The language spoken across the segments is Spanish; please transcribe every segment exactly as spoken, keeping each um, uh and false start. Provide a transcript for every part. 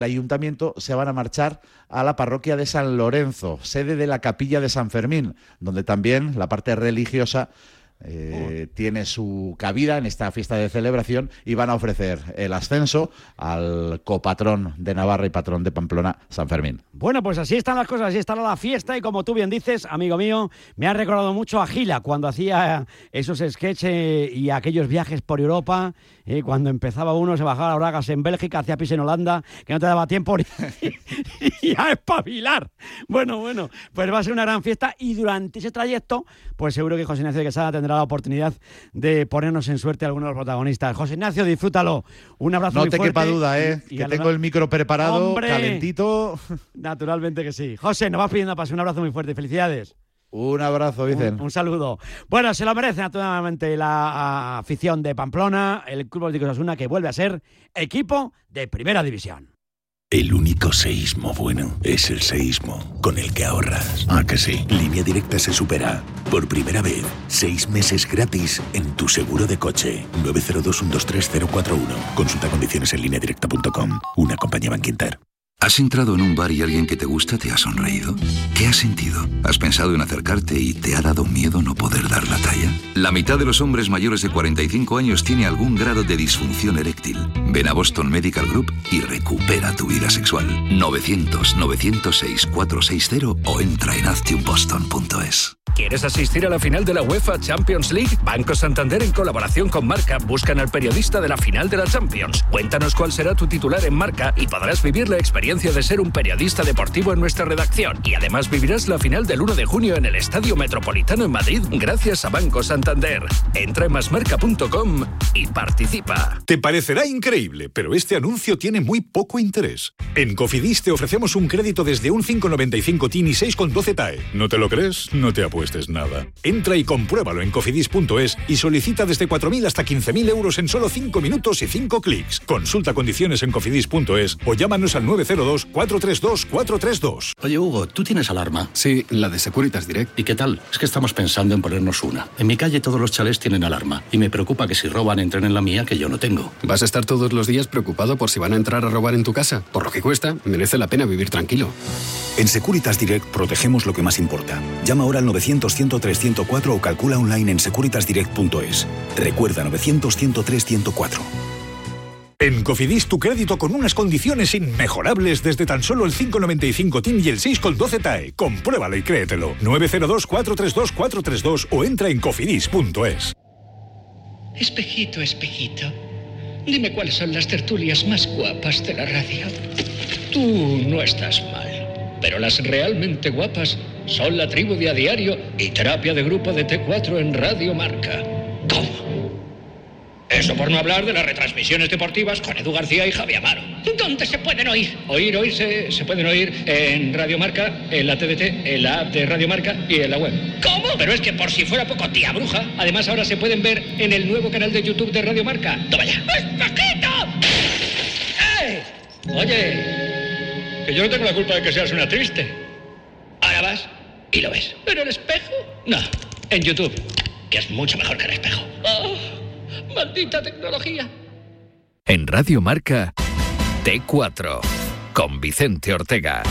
ayuntamiento se van a marchar a la parroquia de San Lorenzo, sede de la capilla de San Fermín, donde también la parte religiosa Eh, oh. tiene su cabida en esta fiesta de celebración, y van a ofrecer el ascenso al copatrón de Navarra y patrón de Pamplona, San Fermín. Bueno, pues así están las cosas, así está la fiesta, y como tú bien dices, amigo mío, me ha recordado mucho a Gila cuando hacía esos sketches y aquellos viajes por Europa, eh, cuando empezaba uno, se bajaba a Bragas en Bélgica, hacía pis en Holanda, que no te daba tiempo ni, ni a espabilar. Bueno, bueno, pues va a ser una gran fiesta, y durante ese trayecto, pues seguro que José Ignacio de Quesada tendrá la oportunidad de ponernos en suerte a algunos de los protagonistas. José Ignacio, disfrútalo. Un abrazo no muy fuerte. No te quepa duda, ¿eh? Y, y que tengo el micro preparado, ¡hombre! Calentito. Naturalmente que sí. José, nos vas pidiendo paso. Un abrazo muy fuerte. Felicidades. Un abrazo, Vicen. Un, un saludo. Bueno, se lo merece naturalmente la afición de Pamplona, el Club Atlético Osasuna, que vuelve a ser equipo de primera división. El único seísmo bueno es el seísmo con el que ahorras. ¿Ah, que sí? Línea Directa se supera. Por primera vez, seis meses gratis en tu seguro de coche. nueve cero dos, uno dos tres, cero cuatro uno. Consulta condiciones en línea directa punto com. Una compañía Bankinter. ¿Has entrado en un bar y alguien que te gusta te ha sonreído? ¿Qué has sentido? ¿Has pensado en acercarte y te ha dado miedo no poder dar la talla? La mitad de los hombres mayores de cuarenta y cinco años tiene algún grado de disfunción eréctil. Ven a Boston Medical Group y recupera tu vida sexual. novecientos, novecientos seis, cuatrocientos sesenta o entra en actium boston punto es. ¿Quieres asistir a la final de la UEFA Champions League? Banco Santander, en colaboración con Marca, buscan al periodista de la final de la Champions. Cuéntanos cuál será tu titular en Marca y podrás vivir la experiencia de ser un periodista deportivo en nuestra redacción. Y además vivirás la final del uno de junio en el Estadio Metropolitano en Madrid, gracias a Banco Santander. Entra en masmarca punto com y participa. Te parecerá increíble, pero este anuncio tiene muy poco interés. En Cofidis te ofrecemos un crédito desde un cinco coma noventa y cinco T I N y seis coma doce T A E. ¿No te lo crees? No te apuestes nada. Entra y compruébalo en cofidis punto es y solicita desde cuatro mil hasta quince mil euros en solo cinco minutos y cinco clics. Consulta condiciones en cofidis punto es o llámanos al nueve cero dos, cuatro tres dos, cuatro tres dos. Oye, Hugo, ¿tú tienes alarma? Sí, la de Securitas Direct. ¿Y qué tal? Es que estamos pensando en ponernos una. En mi calle todos los chalés tienen alarma y me preocupa que si roban entren en la mía, que yo no tengo. ¿Vas a estar todos los días preocupado por si van a entrar a robar en tu casa? Por lo que cuesta, merece la pena vivir tranquilo. En Securitas Direct protegemos lo que más importa. Llama ahora al novecientos, cien, tres cero cuatro o calcula online en securitas direct punto es. Recuerda novecientos, cien, tres cero cuatro. En Cofidis, tu crédito con unas condiciones inmejorables desde tan solo el cinco coma noventa y cinco T I N y el seis coma doce T A E. Compruébalo y créetelo. nueve cero dos, cuatro tres dos, cuatro tres dos o entra en cofidis punto es. Espejito, espejito, dime cuáles son las tertulias más guapas de la radio. Tú no estás mal, pero las realmente guapas son La Tribu de A Diario y Terapia de Grupo de T cuatro en Radio Marca. ¿Cómo? Eso por no hablar de las retransmisiones deportivas con Edu García y Javi Amaro. ¿Dónde se pueden oír? Oír, oír, se, se pueden oír en Radio Marca, en la T D T, en la app de Radio Marca y en la web. ¿Cómo? Pero es que por si fuera poco, tía bruja, además ahora se pueden ver en el nuevo canal de YouTube de Radio Marca. ¡Toma ya! ¡Espejito! ¡Eh! Oye, que yo no tengo la culpa de que seas una triste. Ahora vas y lo ves. ¿Pero el espejo? No, en YouTube, que es mucho mejor que el espejo. ¡Oh! ¡Maldita tecnología! En Radio Marca, T cuatro, con Vicente Ortega.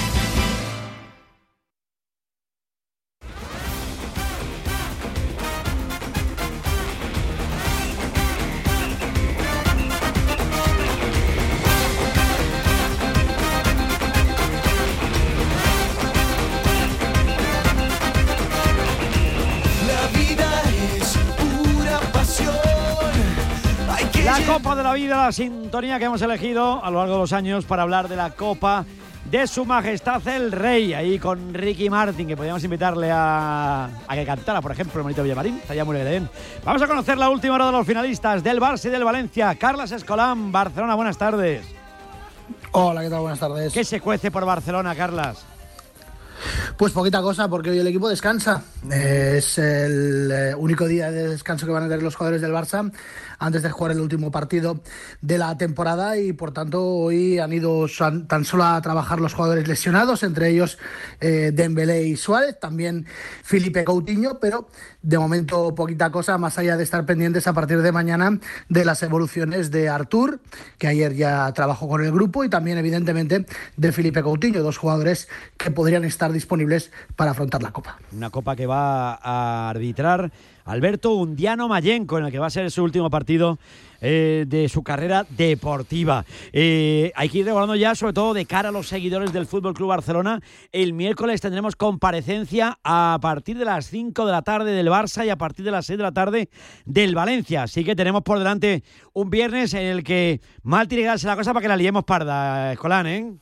La Copa de la Vida, la sintonía que hemos elegido a lo largo de los años para hablar de la Copa de Su Majestad el Rey, ahí con Ricky Martin, que podríamos invitarle a, a que cantara, por ejemplo, el Manito Villamarín, estaría muy bien. Vamos a conocer la última hora de los finalistas del Barça y del Valencia. Carlas Escolán, Barcelona, buenas tardes. Hola, ¿qué tal? Buenas tardes. ¿Qué se cuece por Barcelona, Carlas? Pues poquita cosa, porque hoy el equipo descansa. Eh, es el eh, único día de descanso que van a tener los jugadores del Barça antes de jugar el último partido de la temporada y por tanto hoy han ido san, tan solo a trabajar los jugadores lesionados, entre ellos eh, Dembélé y Suárez, también Felipe Coutinho, pero de momento poquita cosa, más allá de estar pendientes a partir de mañana de las evoluciones de Artur, que ayer ya trabajó con el grupo, y también evidentemente de Felipe Coutinho, dos jugadores que podrían estar disponibles para afrontar la Copa. Una Copa que va a arbitrar Alberto Undiano Mayenco, en el que va a ser su último partido eh, de su carrera deportiva. Eh, hay que ir recordando ya, sobre todo de cara a los seguidores del F C Barcelona, el miércoles tendremos comparecencia a partir de las cinco de la tarde del Barça y a partir de las seis de la tarde del Valencia. Así que tenemos por delante un viernes en el que mal tiene que darse la cosa para que la liemos parda, Escolán, ¿eh?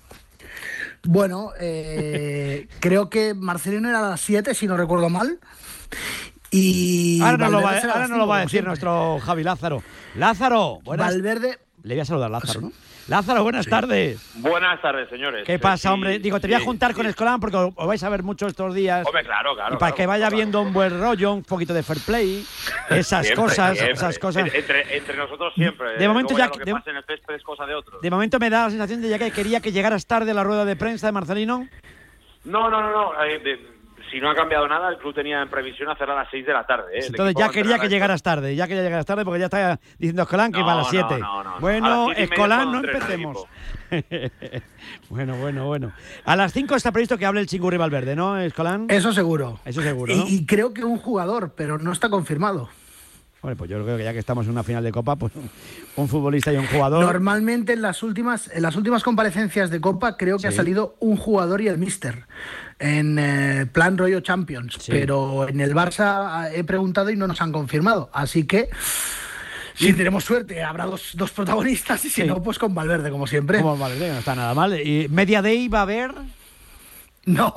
Bueno, eh, creo que Marcelino era a las siete, si no recuerdo mal. Y ahora no lo va, ahora ahora no lo va a decir siempre. Nuestro Javi Lázaro. Lázaro, buenas. Valverde. Le voy a saludar, Lázaro, ¿no? Lázaro, buenas sí. tardes. Buenas tardes, señores. ¿Qué pasa, sí, hombre? Digo, te sí, voy a juntar sí. con Escolán porque os vais a ver mucho estos días. Hombre, claro, claro. Y para claro, que vaya claro, viendo claro. un buen rollo, un poquito de fair play, esas siempre, cosas, siempre. esas cosas. Entre, entre nosotros siempre. De momento Luego ya, ya lo que de, pasa en el césped es cosa de otros. De momento me da la sensación de ya que quería que llegaras tarde a la rueda de prensa de Marcelino. No, no, no, no. Eh, de, si no ha cambiado nada, el club tenía en previsión hacer a las seis de la tarde. ¿eh? Entonces ya quería que llegaras tarde, ya quería llegaras tarde porque ya está diciendo Escolán que no, va a las siete. No, no, no, bueno, Escolán, no empecemos. bueno, bueno, bueno. A las cinco está previsto que hable el Chingurri Valverde, ¿no, Escolán? Eso seguro. Eso seguro, ¿no? Y, y creo que un jugador, pero no está confirmado. Bueno, pues yo creo que ya que estamos en una final de Copa, pues un futbolista y un jugador. Normalmente en las últimas, en las últimas comparecencias de Copa creo que sí. ha salido un jugador y el míster en eh, plan rollo Champions, sí. pero en el Barça he preguntado y no nos han confirmado, así que si tenemos suerte habrá dos, dos protagonistas y si sí. no, pues con Valverde, como siempre. Como Valverde, no está nada mal. ¿Y Media Day va a haber? No,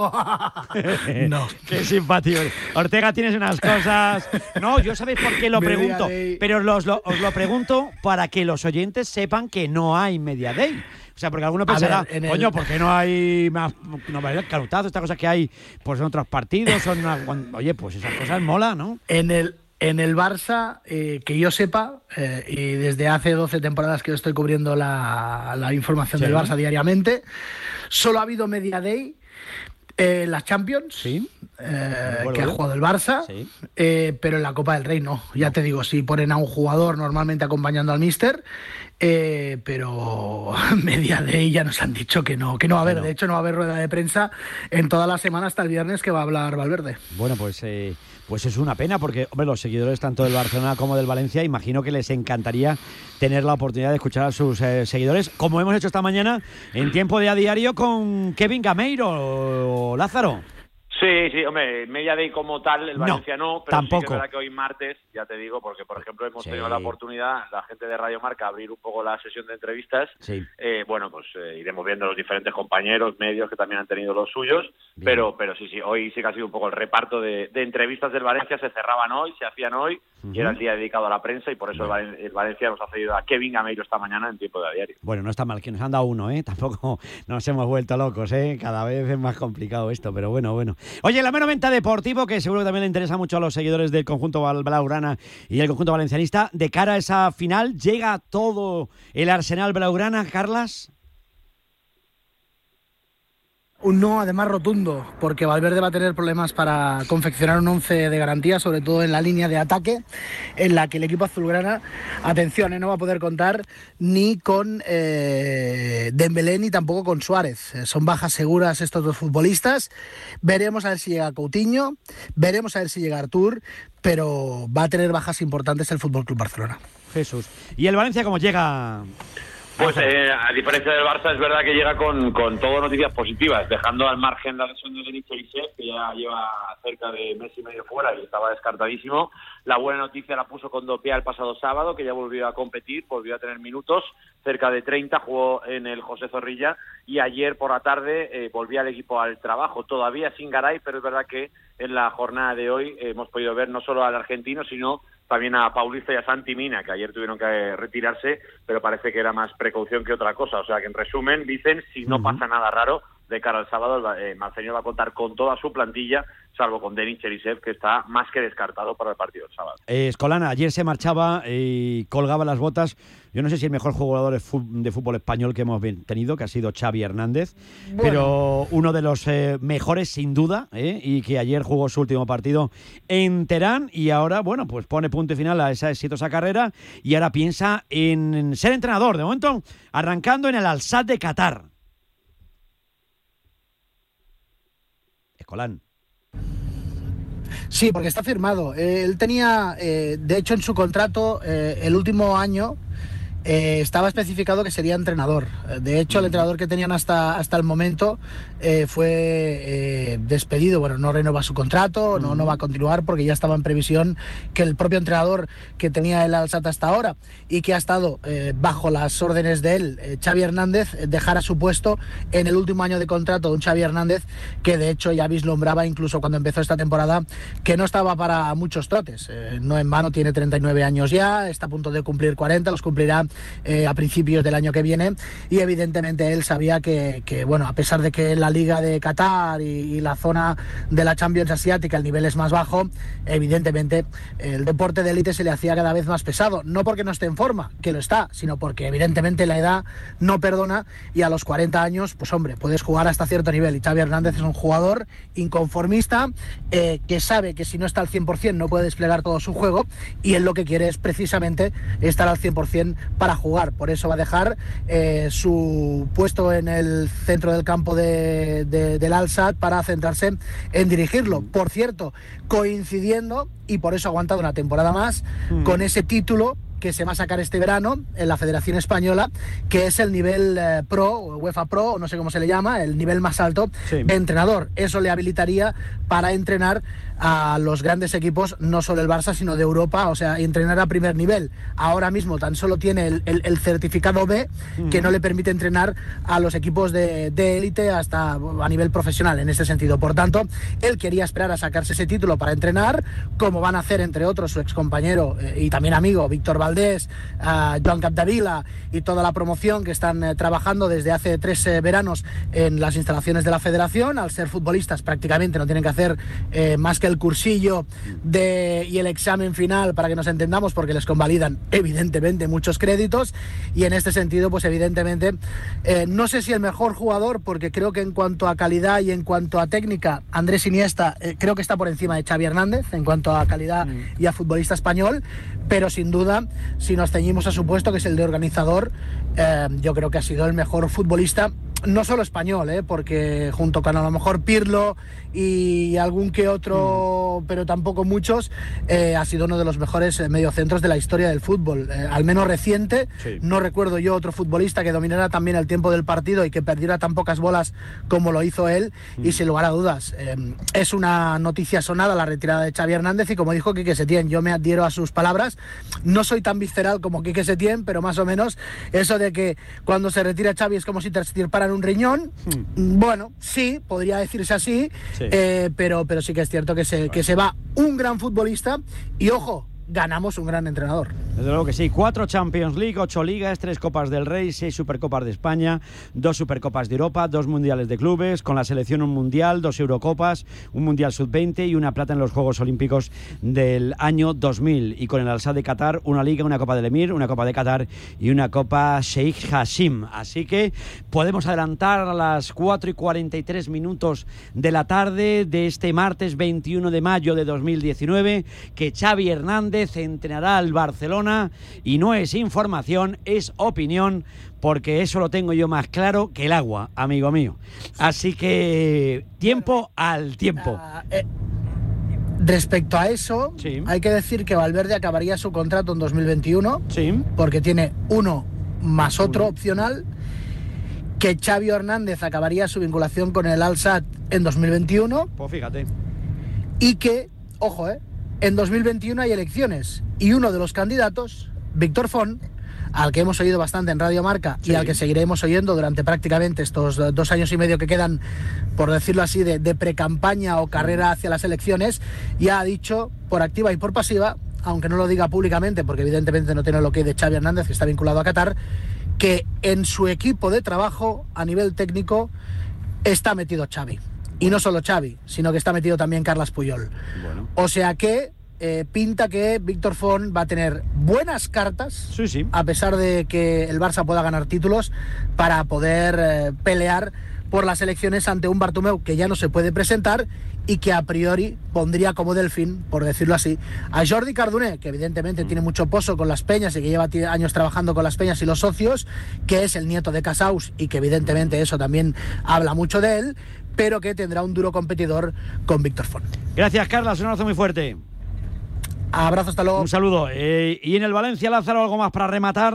no. Qué simpático. Ortega, tienes unas cosas. No, yo sabéis por qué lo pregunto, pero los, lo, os lo pregunto para que los oyentes sepan que no hay Media Day. O sea, porque alguno pensará, ver, coño, el... ¿por qué no hay más no, el carutazo? Estas cosas que hay pues en otros partidos. Son una, oye, pues esas cosas mola, ¿no? En el, en el Barça, eh, que yo sepa, eh, y desde hace doce temporadas que yo estoy cubriendo la, la información sí, del Barça ¿no? diariamente, solo ha habido Media Day. Eh, las Champions, sí. eh, que ha jugado el Barça, sí. eh, pero en la Copa del Rey no. Ya te digo, sí ponen a un jugador normalmente acompañando al míster, eh, pero Media Day ya nos han dicho que no, que no va a haber. Bueno. De hecho, no va a haber rueda de prensa en toda la semana hasta el viernes que va a hablar Valverde. Bueno, pues... Eh... Pues es una pena porque, hombre, los seguidores tanto del Barcelona como del Valencia, imagino que les encantaría tener la oportunidad de escuchar a sus eh, seguidores, como hemos hecho esta mañana en Tiempo de A Diario con Kevin Gameiro, Lázaro. Sí, sí, hombre, Media Day como tal, el Valencia no, no pero tampoco. Sí que es verdad que hoy martes, ya te digo, porque por ejemplo hemos sí. tenido la oportunidad, la gente de Radio Marca, abrir un poco la sesión de entrevistas. Sí. Eh, bueno, pues eh, iremos viendo los diferentes compañeros, medios que también han tenido los suyos, Bien. pero pero sí, sí, hoy sí que ha sido un poco el reparto de, de entrevistas del Valencia, se cerraban hoy, se hacían hoy, uh-huh. y era el día dedicado a la prensa, y por eso bueno. el, el Valencia nos ha cedido a Kevin Gameiro esta mañana en Tiempo de A Diario. Bueno, no está mal, que nos han dado uno, ¿eh? Tampoco nos hemos vuelto locos, ¿eh? Cada vez es más complicado esto, pero bueno, bueno. Oye, la mera venta deportivo, que seguro que también le interesa mucho a los seguidores del conjunto blaugrana y el conjunto valencianista. De cara a esa final, ¿llega todo el arsenal blaugrana, Carlas? Un no, además rotundo, porque Valverde va a tener problemas para confeccionar un once de garantía, sobre todo en la línea de ataque, en la que el equipo azulgrana, atención, eh, no va a poder contar ni con eh, Dembélé ni tampoco con Suárez. Eh, son bajas seguras estos dos futbolistas. Veremos a ver si llega Coutinho, veremos a ver si llega Artur, pero va a tener bajas importantes el F C Barcelona. Jesús. ¿Y el Valencia cómo llega? Pues eh, a diferencia del Barça, es verdad que llega con, con todo noticias positivas, dejando al margen la lesión de Denis Elisev, que ya lleva cerca de mes y medio fuera y estaba descartadísimo. La buena noticia la puso con Dopia el pasado sábado, que ya volvió a competir, volvió a tener minutos, cerca de treinta, jugó en el José Zorrilla, y ayer por la tarde eh, volvía el equipo al trabajo, todavía sin Garay, pero es verdad que en la jornada de hoy eh, hemos podido ver no solo al argentino, sino también a Paulista y a Santi Mina, que ayer tuvieron que retirarse, pero parece que era más precaución que otra cosa. O sea que en resumen, dicen, si no uh-huh. pasa nada raro, de cara al sábado. Eh, Marceño va a contar con toda su plantilla, salvo con Denis Cherisev, que está más que descartado para el partido del sábado. Eh, Escolana, ayer se marchaba y colgaba las botas. Yo no sé si el mejor jugador de fútbol, de fútbol español que hemos tenido, que ha sido Xavi Hernández, bueno, pero uno de los eh, mejores sin duda, eh, y que ayer jugó su último partido en Teherán y ahora, bueno, pues pone punto y final a esa exitosa carrera y ahora piensa en ser entrenador. De momento, arrancando en el Al-Sadd de Qatar. Escolán. Sí, porque está firmado. Eh, él tenía, eh, de hecho, en su contrato, eh, el último año eh, estaba especificado que sería entrenador. De hecho, el entrenador que tenían hasta, hasta el momento eh, fue eh, despedido. Bueno, no renova su contrato, no, no va a continuar porque ya estaba en previsión que el propio entrenador que tenía el Al-Sadd hasta ahora y que ha estado eh, bajo las órdenes de él, eh, Xavi Hernández, eh, dejara su puesto en el último año de contrato de un Xavi Hernández que de hecho ya vislumbraba incluso cuando empezó esta temporada que no estaba para muchos trotes. Eh, no en vano tiene treinta y nueve años ya, está a punto de cumplir cuarenta, los cumplirá eh, a principios del año que viene y evidentemente él sabía que, que bueno, a pesar de que la Liga de Qatar y, y la zona de la Champions asiática el nivel es más bajo, evidentemente el deporte de élite se le hacía cada vez más pesado, no porque no esté en forma, que lo está, sino porque evidentemente la edad no perdona y a los cuarenta años, pues hombre, puedes jugar hasta cierto nivel y Xavi Hernández es un jugador inconformista eh, que sabe que si no está al cien por ciento no puede desplegar todo su juego y él lo que quiere es precisamente estar al cien por ciento para jugar, por eso va a dejar eh, su puesto en el centro del campo de, de, del Al-Sadd para centrarse en dirigirlo, por cierto, coincidiendo y por eso ha aguantado una temporada más mm. con ese título que se va a sacar este verano en la Federación Española, que es el nivel eh, Pro, o UEFA Pro, o no sé cómo se le llama, el nivel más alto sí. de entrenador. Eso le habilitaría para entrenar a los grandes equipos, no solo el Barça, sino de Europa, o sea, entrenar a primer nivel. Ahora mismo tan solo tiene el, el, el certificado B, uh-huh. que no le permite entrenar a los equipos de élite hasta a nivel profesional, en este sentido. Por tanto, él quería esperar a sacarse ese título para entrenar, como van a hacer, entre otros, su excompañero eh, y también amigo, Víctor Valdés, uh, Joan Capdevila y toda la promoción que están eh, trabajando desde hace tres eh, veranos en las instalaciones de la Federación. Al ser futbolistas prácticamente no tienen que hacer eh, más que el cursillo de, y el examen final para que nos entendamos, porque les convalidan evidentemente muchos créditos y en este sentido pues evidentemente eh, no sé si el mejor jugador, porque creo que en cuanto a calidad y en cuanto a técnica Andrés Iniesta eh, creo que está por encima de Xavi Hernández en cuanto a calidad mm. y a futbolista español, pero sin duda si nos ceñimos a su puesto, que es el de organizador, eh, yo creo que ha sido el mejor futbolista, no solo español, ¿eh? porque junto con a lo mejor Pirlo y algún que otro, mm. pero tampoco muchos, eh, ha sido uno de los mejores eh, mediocentros de la historia del fútbol, eh, al menos reciente. Sí. No recuerdo yo otro futbolista que dominara también el tiempo del partido y que perdiera tan pocas bolas como lo hizo él, mm. y sin lugar a dudas eh, es una noticia sonada la retirada de Xavi Hernández, y como dijo Quique Setién, yo me adhiero a sus palabras, no soy tan visceral como Quique Setién, pero más o menos eso de que cuando se retira Xavi es como si te estirparan un riñón, mm. bueno, sí, podría decirse así, sí. Eh, pero, pero sí que es cierto que se, que se va un gran futbolista y, ojo, ganamos un gran entrenador. Desde luego que sí. Cuatro Champions League, ocho ligas, tres Copas del Rey, seis Supercopas de España, dos Supercopas de Europa, dos Mundiales de Clubes, con la selección un Mundial, dos Eurocopas, un Mundial sub veinte y una plata en los Juegos Olímpicos del año dos mil. Y con el Al-Sadd de Qatar, una Liga, una Copa del Emir, una Copa de Qatar y una Copa Sheikh Hashim. Así que podemos adelantar a las cuatro y cuarenta y tres minutos de la tarde de este martes veintiuno de mayo de dos mil diecinueve que Xavi Hernández entrenará al Barcelona, y no es información, es opinión, porque eso lo tengo yo más claro que el agua, amigo mío. Así que tiempo al tiempo. Uh, eh, respecto a eso, sí. hay que decir que Valverde acabaría su contrato en dos mil veintiuno, sí. porque tiene uno más otro opcional, que Xavi Hernández acabaría su vinculación con el Al-Sadd en dos mil veintiuno. Pues fíjate. Y que, ojo, eh, en dos mil veintiuno hay elecciones y uno de los candidatos, Víctor Font, al que hemos oído bastante en Radio Marca, sí. y al que seguiremos oyendo durante prácticamente estos dos años y medio que quedan, por decirlo así, de, de pre-campaña o carrera hacia las elecciones, ya ha dicho por activa y por pasiva, aunque no lo diga públicamente porque evidentemente no tiene lo que de Xavi Hernández, que está vinculado a Qatar, que en su equipo de trabajo a nivel técnico está metido Xavi. Y no solo Xavi, sino que está metido también Carles Puyol. Bueno. O sea que eh, pinta que Víctor Font va a tener buenas cartas, sí, sí. a pesar de que el Barça pueda ganar títulos, para poder eh, pelear por las elecciones ante un Bartomeu que ya no se puede presentar y que a priori pondría como delfín, por decirlo así, a Jordi Cardoner, que evidentemente mm. tiene mucho pozo con las Peñas y que lleva años trabajando con las Peñas y los socios, que es el nieto de Casals y que evidentemente eso también habla mucho de él, pero que tendrá un duro competidor con Víctor Font. Gracias, Carlas, un abrazo muy fuerte. Abrazo, hasta luego. Un saludo. Eh, ¿Y en el Valencia, Lázaro, algo más para rematar?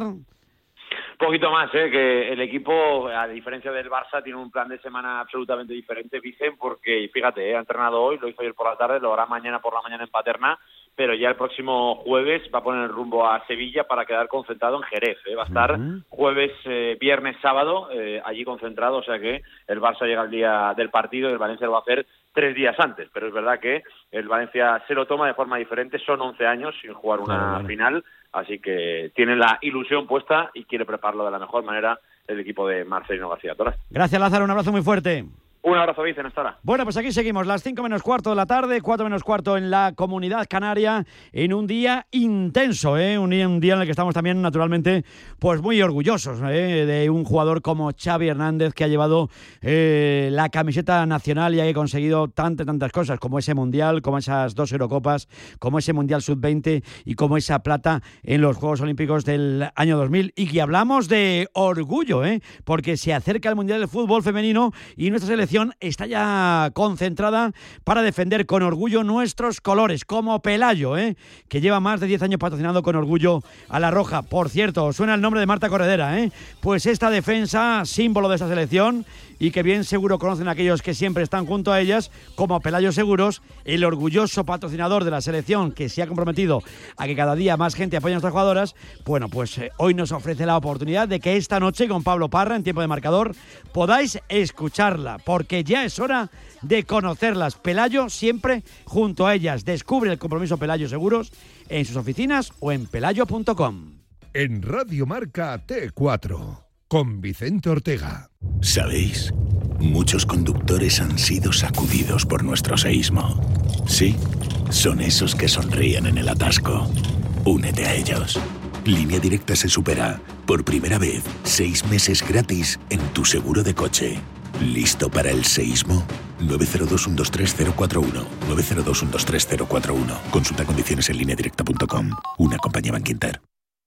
Poquito más, ¿eh? Que el equipo, a diferencia del Barça, tiene un plan de semana absolutamente diferente, dicen, porque fíjate, ¿eh? ha entrenado hoy, lo hizo ayer por la tarde, lo hará mañana por la mañana en Paterna, pero ya el próximo jueves va a poner el rumbo a Sevilla para quedar concentrado en Jerez, ¿eh? Va a estar uh-huh. jueves, eh, viernes, sábado, eh, allí concentrado, o sea que el Barça llega el día del partido y el Valencia lo va a hacer tres días antes, pero es verdad que el Valencia se lo toma de forma diferente, son once años sin jugar una claro, claro. final, así que tiene la ilusión puesta y quiere prepararlo de la mejor manera el equipo de Marcelino García Toral. Gracias, Lázaro, un abrazo muy fuerte. Un abrazo, Vicen, hasta ahora. Bueno, pues aquí seguimos, las cinco menos cuarto de la tarde, cuatro menos cuarto en la Comunidad Canaria, en un día intenso, ¿eh? un, día, un día en el que estamos también, naturalmente, pues muy orgullosos ¿eh? de un jugador como Xavi Hernández, que ha llevado eh, la camiseta nacional y ha conseguido tantas, tantas cosas, como ese Mundial, como esas dos Eurocopas, como ese Mundial sub veinte y como esa plata en los Juegos Olímpicos del año dos mil. Y que hablamos de orgullo, ¿eh? porque se acerca el Mundial de Fútbol Femenino y nuestra selección está ya concentrada para defender con orgullo nuestros colores, como Pelayo, ¿eh? que lleva más de diez años patrocinando con orgullo a la Roja. Por cierto, suena el nombre de Marta Corredera, ¿eh? pues esta defensa, símbolo de esta selección, y que bien seguro conocen aquellos que siempre están junto a ellas, como Pelayo Seguros, el orgulloso patrocinador de la selección que se ha comprometido a que cada día más gente apoye a nuestras jugadoras. Bueno, pues eh, hoy nos ofrece la oportunidad de que esta noche con Pablo Parra, en Tiempo de Marcador, podáis escucharla, porque ya es hora de conocerlas. Pelayo siempre junto a ellas. Descubre el compromiso Pelayo Seguros en sus oficinas o en pelayo punto com. En Radio Marca T cuatro, con Vicente Ortega. ¿Sabéis? Muchos conductores han sido sacudidos por nuestro seísmo. Sí, son esos que sonríen en el atasco. Únete a ellos. Línea Directa se supera. Por primera vez, seis meses gratis en tu seguro de coche. ¿Listo para el seísmo? nueve cero dos, uno dos tres, cero cuatro uno. nueve cero dos, uno dos tres, cero cuatro uno. Consulta condiciones en línea directa punto com. Una compañía Bankinter.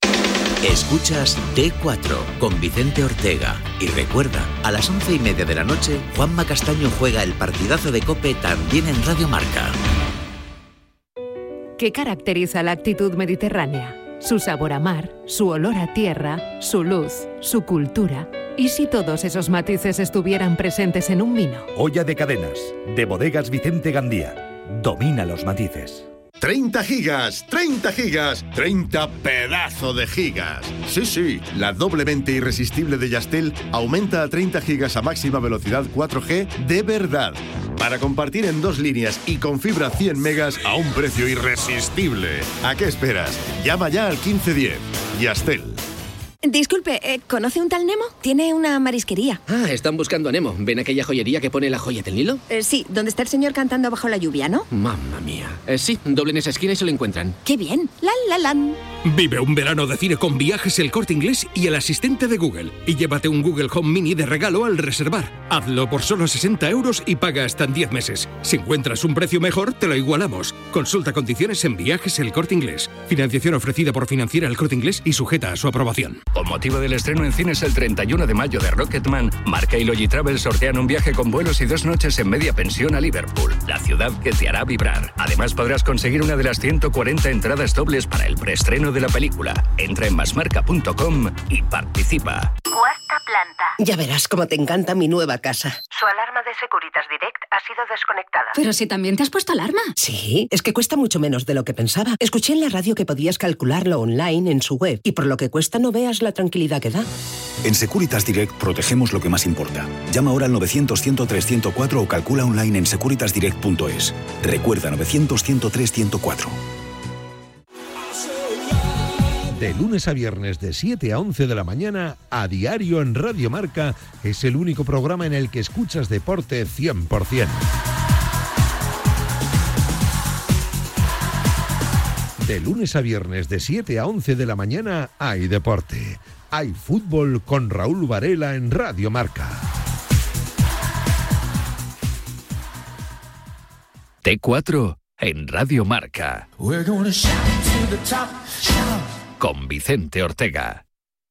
Escuchas T cuatro con Vicente Ortega. Y recuerda, a las once y media de la noche, Juanma Castaño juega el partidazo de COPE también en Radio Marca. ¿Qué caracteriza la actitud mediterránea? Su sabor a mar, su olor a tierra, su luz, su cultura. ¿Y si todos esos matices estuvieran presentes en un vino? Olla de Cadenas, de Bodegas Vicente Gandía. Domina los matices. treinta gigas, treinta gigas, treinta pedazo de gigas. Sí, sí, la doblemente irresistible de Yastel aumenta a treinta gigas a máxima velocidad cuatro G de verdad. Para compartir en dos líneas y con fibra cien megas a un precio irresistible. ¿A qué esperas? Llama ya al quince diez. Yastel. Disculpe, eh, ¿conoce un tal Nemo? Tiene una marisquería. Ah, están buscando a Nemo. ¿Ven aquella joyería que pone la joya del Nilo? Eh, sí, donde está el señor cantando bajo la lluvia, ¿no? Mamma mía. Eh, sí, doblen esa esquina y se lo encuentran. ¡Qué bien! ¡La, la, lan! Vive un verano de cine con Viajes El Corte Inglés y el asistente de Google. Y llévate un Google Home Mini de regalo al reservar. Hazlo por solo sesenta euros y paga hasta en diez meses. Si encuentras un precio mejor, te lo igualamos. Consulta condiciones en Viajes El Corte Inglés. Financiación ofrecida por Financiera El Corte Inglés y sujeta a su aprobación. Con motivo del estreno en cines el treinta y uno de mayo de Rocketman, Marca y Logitravel sortean un viaje con vuelos y dos noches en media pensión a Liverpool, la ciudad que te hará vibrar. Además podrás conseguir una de las ciento cuarenta entradas dobles para el preestreno de la película. Entra en masmarca punto com y participa. Cuarta planta. Ya verás cómo te encanta mi nueva casa. Su alarma de Securitas Direct ha sido desconectada. Pero si también te has puesto alarma. Sí, es que cuesta mucho menos de lo que pensaba. Escuché en la radio que podías calcularlo online en su web y por lo que cuesta no veas la tranquilidad que da. En Securitas Direct protegemos lo que más importa. Llama ahora al novecientos, ciento tres, ciento cuatro o calcula online en securitas direct punto es. Recuerda novecientos, ciento tres, ciento cuatro. De lunes a viernes de siete a once de la mañana, a diario en Radio Marca, es el único programa en el que escuchas deporte cien por ciento. De lunes a viernes de siete a once de la mañana hay deporte. Hay fútbol con Raúl Varela en Radio Marca. T cuatro en Radio Marca. Con Vicente Ortega.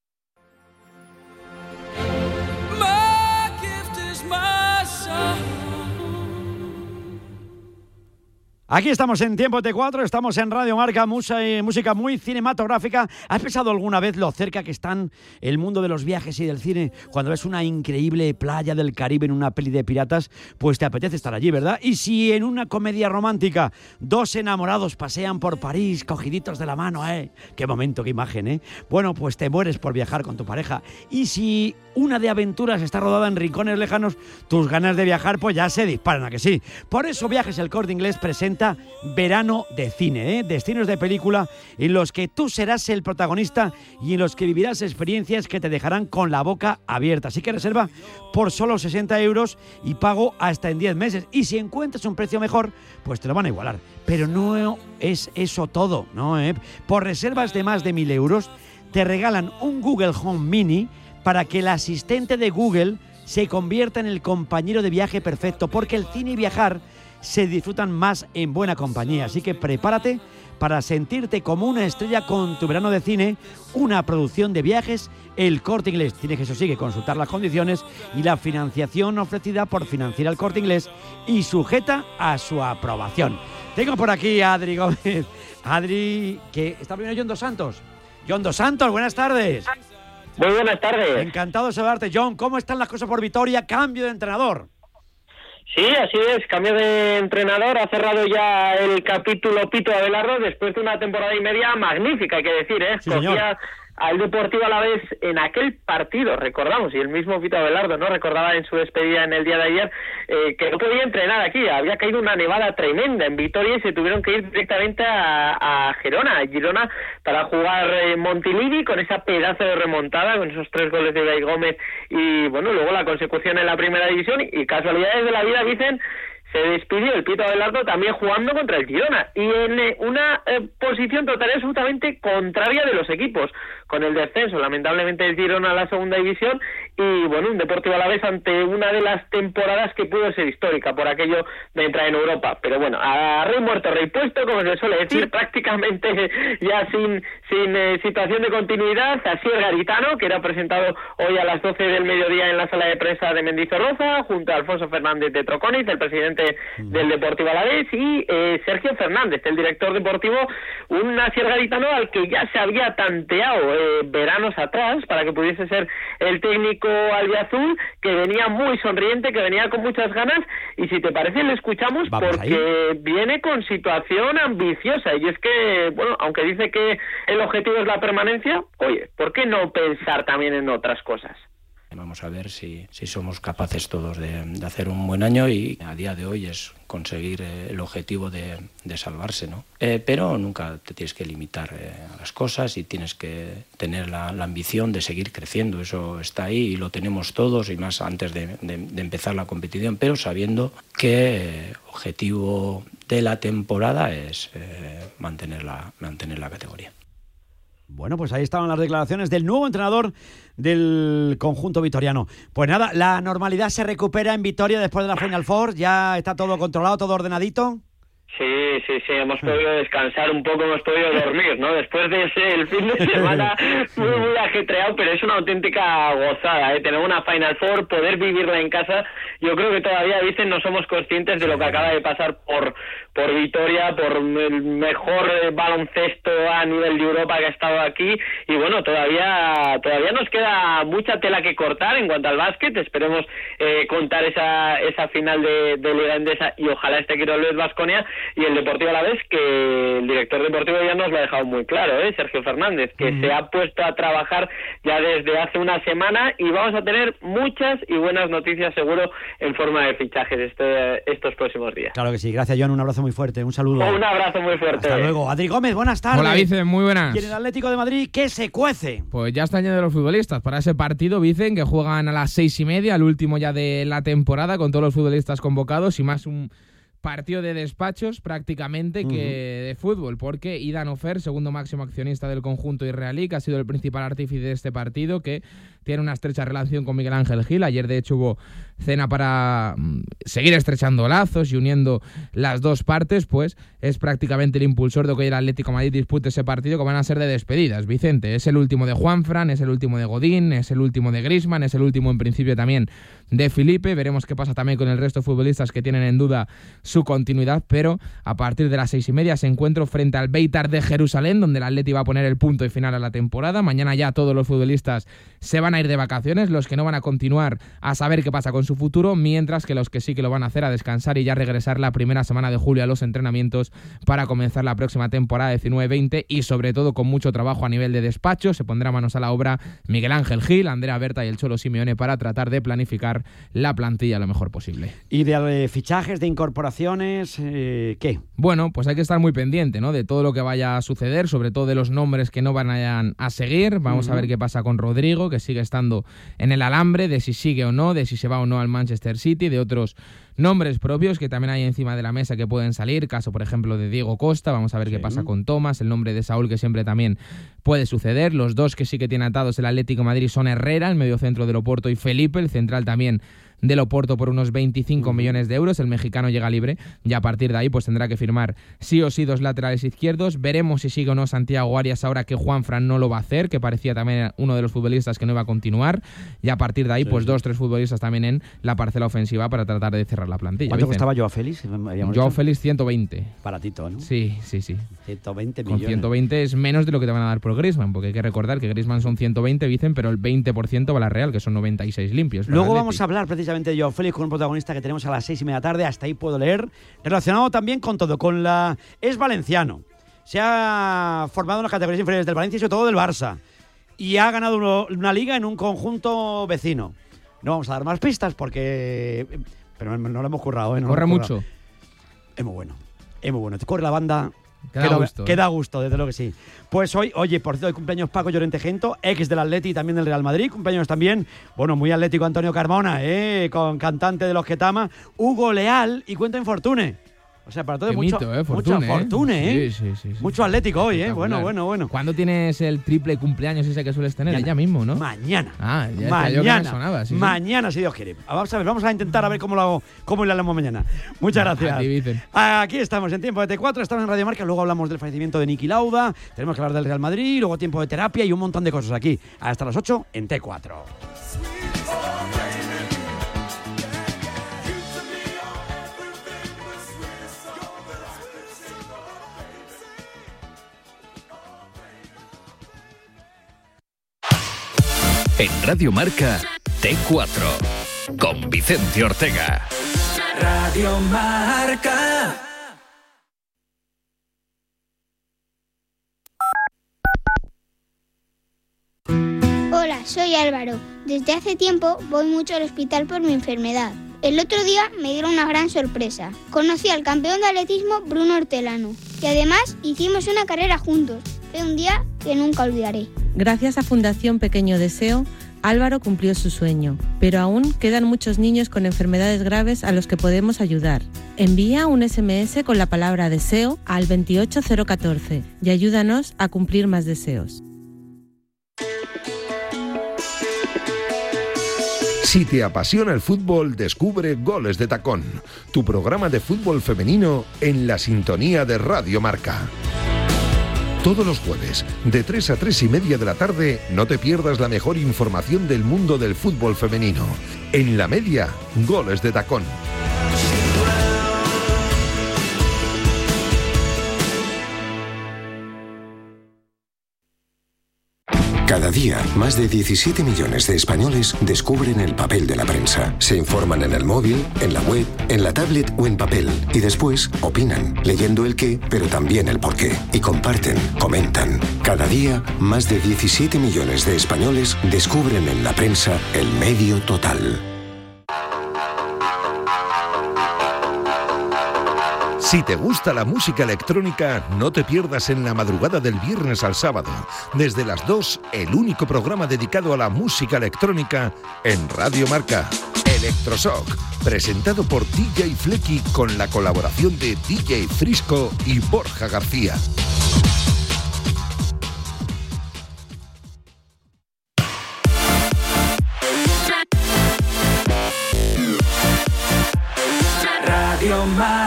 Aquí estamos en Tiempo T cuatro, estamos en Radio Marca, musa, eh, música muy cinematográfica. ¿Has pensado alguna vez lo cerca que están el mundo de los viajes y del cine? Cuando ves una increíble playa del Caribe en una peli de piratas, pues te apetece estar allí, ¿verdad? Y si en una comedia romántica dos enamorados pasean por París cogiditos de la mano, ¿eh? Qué momento, qué imagen, ¿eh? Bueno, pues te mueres por viajar con tu pareja. Y si una de aventuras está rodada en rincones lejanos, tus ganas de viajar pues ya se disparan, ¿a que sí? Por eso Viajes El Corte Inglés presenta Verano de Cine, ¿eh? Destinos de película en los que tú serás el protagonista y en los que vivirás experiencias que te dejarán con la boca abierta. Así que reserva por solo sesenta euros y pago hasta en diez meses. Y si encuentras un precio mejor, pues te lo van a igualar. Pero no es eso todo, ¿no? ¿Eh? Por reservas de más de mil euros te regalan un Google Home Mini para que el asistente de Google se convierta en el compañero de viaje perfecto, porque el cine y viajar se disfrutan más en buena compañía. Así que prepárate para sentirte como una estrella con tu verano de cine, una producción de Viajes El Corte Inglés. Tienes que, eso sí, que consultar las condiciones y la financiación ofrecida por Financiera El Corte Inglés y sujeta a su aprobación. Tengo por aquí a Adri Gómez. Adri, que está primero John Dos Santos. John Dos Santos, buenas tardes. Muy buenas tardes. Encantado de saludarte, John. ¿Cómo están las cosas por Vitoria? Cambio de entrenador. Sí, así es, cambio de entrenador, ha cerrado ya el capítulo Pito Abelardo después de una temporada y media magnífica, hay que decir, ¿eh? Sí, señor. Cogía al Deportivo Alavés en aquel partido, recordamos, y el mismo Pito Abelardo, ¿no? Recordaba en su despedida en el día de ayer eh, que no podía entrenar aquí, había caído una nevada tremenda en Vitoria y se tuvieron que ir directamente a, a Gerona, a Girona, para jugar eh, Montilivi con esa pedazo de remontada, con esos tres goles de Ibai Gómez y, bueno, luego la consecución en la primera división y casualidades de la vida dicen. Se despidió el Pito Abelardo también jugando contra el Girona y en eh, una eh, posición total y absolutamente contraria de los equipos, con el descenso lamentablemente el Girona a la segunda división y bueno, un Deportivo Alavés ante una de las temporadas que pudo ser histórica por aquello de entrar en Europa, pero bueno, a rey muerto rey puesto, como se suele decir, sí. Prácticamente ya sin sin eh, situación de continuidad. Asier Garitano, que era presentado hoy a las doce del mediodía en la sala de prensa de Mendizorroza, junto a Alfonso Fernández de Troconiz, el presidente del Deportivo Alavés, y eh, Sergio Fernández, el director deportivo, un Asier Garitano al que ya se había tanteado eh, veranos atrás para que pudiese ser el técnico albiazul, que venía muy sonriente, que venía con muchas ganas, y si te parece le escuchamos. Vamos porque ahí. Viene con situación ambiciosa, y es que, bueno, aunque dice que el objetivo es la permanencia, oye, ¿por qué no pensar también en otras cosas? Vamos a ver si, si somos capaces todos de, de hacer un buen año y a día de hoy es conseguir eh, el objetivo de, de salvarse, ¿no? Eh, pero nunca te tienes que limitar eh, a las cosas y tienes que tener la, la ambición de seguir creciendo. Eso está ahí y lo tenemos todos y más antes de, de, de empezar la competición, pero sabiendo que el eh, objetivo de la temporada es eh, mantener la, mantener la categoría. Bueno, pues ahí estaban las declaraciones del nuevo entrenador del conjunto vitoriano. Pues nada, la normalidad se recupera en Vitoria después de la Final Four. Ya está todo controlado, todo ordenadito. Sí, sí, sí, hemos podido descansar un poco, hemos podido dormir, ¿no? Después de ese el fin de semana muy, muy ajetreado, pero es una auténtica gozada, ¿eh? Tener una Final Four, poder vivirla en casa. Yo creo que todavía, dicen, no somos conscientes de lo que acaba de pasar por por Vitoria, por el mejor baloncesto a nivel de Europa que ha estado aquí, y bueno, todavía todavía nos queda mucha tela que cortar en cuanto al básquet. Esperemos eh, contar esa esa final de, de Liga Endesa y ojalá este Quiroles Baskonia, y el Deportivo Alavés, que el director deportivo ya nos lo ha dejado muy claro, ¿eh? Sergio Fernández, que mm. se ha puesto a trabajar ya desde hace una semana y vamos a tener muchas y buenas noticias seguro en forma de fichajes este, estos próximos días. Claro que sí, gracias Joan, un abrazo muy fuerte, un saludo. Un abrazo muy fuerte. Hasta luego. Adri Gómez, buenas tardes. Hola Vicen, muy buenas. ¿Y en el Atlético de Madrid qué se cuece? Pues ya están yendo los futbolistas para ese partido, Vicen, que juegan a las seis y media, el último ya de la temporada, con todos los futbolistas convocados y más un partido de despachos prácticamente que uh-huh. de fútbol, porque Idan Ofer, segundo máximo accionista del conjunto israelí, que ha sido el principal artífice de este partido, que tiene una estrecha relación con Miguel Ángel Gil. Ayer de hecho hubo cena para mm, seguir estrechando lazos y uniendo las dos partes, pues es prácticamente el impulsor de que hoy el Atlético de Madrid dispute ese partido, que van a ser de despedidas. Vicente, es el último de Juanfran, es el último de Godín, es el último de Griezmann, es el último en principio también de Felipe. Veremos qué pasa también con el resto de futbolistas que tienen en duda su continuidad, pero a partir de las seis y media se encuentra frente al Beitar de Jerusalén, donde el Atleti va a poner el punto y final a la temporada. Mañana ya todos los futbolistas se van a ir de vacaciones, los que no van a continuar a saber qué pasa con su futuro, mientras que los que sí que lo van a hacer a descansar y ya regresar la primera semana de julio a los entrenamientos para comenzar la próxima temporada diecinueve veinte y sobre todo con mucho trabajo a nivel de despacho. Se pondrá manos a la obra Miguel Ángel Gil, Andrea Berta y el Cholo Simeone para tratar de planificar la plantilla lo mejor posible. ¿Y de fichajes, de incorporaciones, eh, qué? Bueno, pues hay que estar muy pendiente, ¿no?, de todo lo que vaya a suceder, sobre todo de los nombres que no van a, a seguir. Vamos uh-huh. a ver qué pasa con Rodrigo, que sigue estando en el alambre, de si sigue o no, de si se va o no al Manchester City, de otros nombres propios que también hay encima de la mesa que pueden salir, caso por ejemplo de Diego Costa. Vamos a ver sí. qué pasa con Thomas, el nombre de Saúl, que siempre también puede suceder. Los dos que sí que tiene atados el Atlético de Madrid son Herrera, el mediocentro del Oporto, y Felipe, el central también del Oporto, por unos veinticinco uh-huh. millones de euros. El mexicano llega libre y a partir de ahí pues tendrá que firmar sí o sí dos laterales izquierdos. Veremos si sigue o no Santiago Arias ahora que Juanfran no lo va a hacer, que parecía también uno de los futbolistas que no iba a continuar, y a partir de ahí sí, pues sí. dos, tres futbolistas también en la parcela ofensiva para tratar de cerrar la plantilla. ¿Cuánto costaba Joao Félix? Joao Félix ciento veinte. Baratito, ¿no? Sí, sí, sí. ciento veinte millones. Con ciento veinte es menos de lo que te van a dar por Griezmann, porque hay que recordar que Griezmann son ciento veinte, dicen, pero el veinte por ciento va a la Real, que son noventa y seis limpios. Luego vamos a hablar precisamente de Joao Félix con un protagonista que tenemos a las seis y media tarde, hasta ahí puedo leer, relacionado también con todo, con la... es valenciano, se ha formado en las categorías inferiores del Valencia y sobre todo del Barça, y ha ganado uno, una liga en un conjunto vecino. No vamos a dar más pistas porque... pero no, no lo hemos currado, ¿eh? No Corre mucho. Es muy bueno, es muy bueno. Te corre la banda... Queda que, gusto, que eh. da gusto, desde luego que sí. Pues hoy, oye, por cierto, hay cumpleaños Paco Llorente Gento, ex del Atleti y también del Real Madrid. Cumpleaños también, bueno, muy atlético Antonio Carmona, eh, con cantante de Los Ketama, Hugo Leal y Cuenta Infortune. O sea, para todo mucho, mito, eh, Fortune, mucho Fortune, ¿eh? Sí, sí, sí, sí. Mucho atlético hoy, ¿eh? Bueno, bueno, bueno. ¿Cuándo tienes el triple cumpleaños ese que sueles tener? Ya mismo, ¿no? Mañana. Ah, ya mañana. Me sonaba, sí, mañana, sí. si Dios quiere. Vamos a ver, vamos a intentar a ver cómo lo hago, cómo lo hablamos mañana. Muchas gracias. A ti, Vicen. Aquí estamos en Tiempo de T cuatro, estamos en Radio Marca, luego hablamos del fallecimiento de Niki Lauda, tenemos que hablar del Real Madrid, luego tiempo de terapia y un montón de cosas aquí. Hasta las ocho en T cuatro. En Radio Marca, T cuatro, con Vicente Ortega. Radio Marca. Hola, soy Álvaro. Desde hace tiempo voy mucho al hospital por mi enfermedad. El otro día me dieron una gran sorpresa. Conocí al campeón de atletismo Bruno Hortelano y además hicimos una carrera juntos. Fue un día que nunca olvidaré. Gracias a Fundación Pequeño Deseo, Álvaro cumplió su sueño, pero aún quedan muchos niños con enfermedades graves a los que podemos ayudar. Envía un ese eme ese con la palabra deseo al veintiocho cero catorce y ayúdanos a cumplir más deseos. Si te apasiona el fútbol, descubre Goles de Tacón, tu programa de fútbol femenino en la sintonía de Radio Marca. Todos los jueves, de tres a tres y media de la tarde, no te pierdas la mejor información del mundo del fútbol femenino. En la media, Goles de Tacón. Cada día, más de diecisiete millones de españoles descubren el papel de la prensa. Se informan en el móvil, en la web, en la tablet o en papel. Y después opinan, leyendo el qué, pero también el por qué. Y comparten, comentan. Cada día, más de diecisiete millones de españoles descubren en la prensa el medio total. Si te gusta la música electrónica, no te pierdas en la madrugada del viernes al sábado, desde las dos, el único programa dedicado a la música electrónica en Radio Marca, Electroshock, presentado por D J Flecky con la colaboración de D J Frisco y Borja García. Radio Marca.